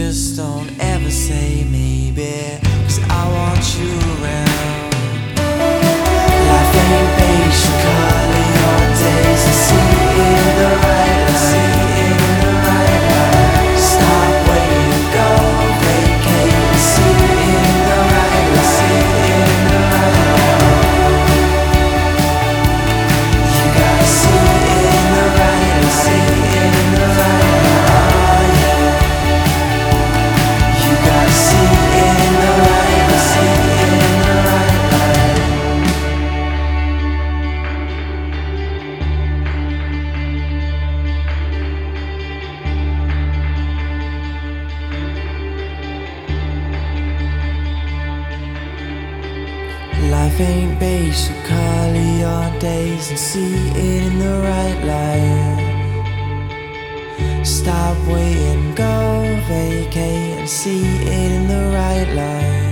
just don't ever say maybe, 'cause I want you around. Life ain't basically your days and see in the right light. Stop waiting, go vacate and see in the right light. You gotta see in the right light, see in the right light. You gotta see in the right light, see in the right light. Life ain't basically your days and see it in the right light. Stop waiting, go vacate and see it in the right light.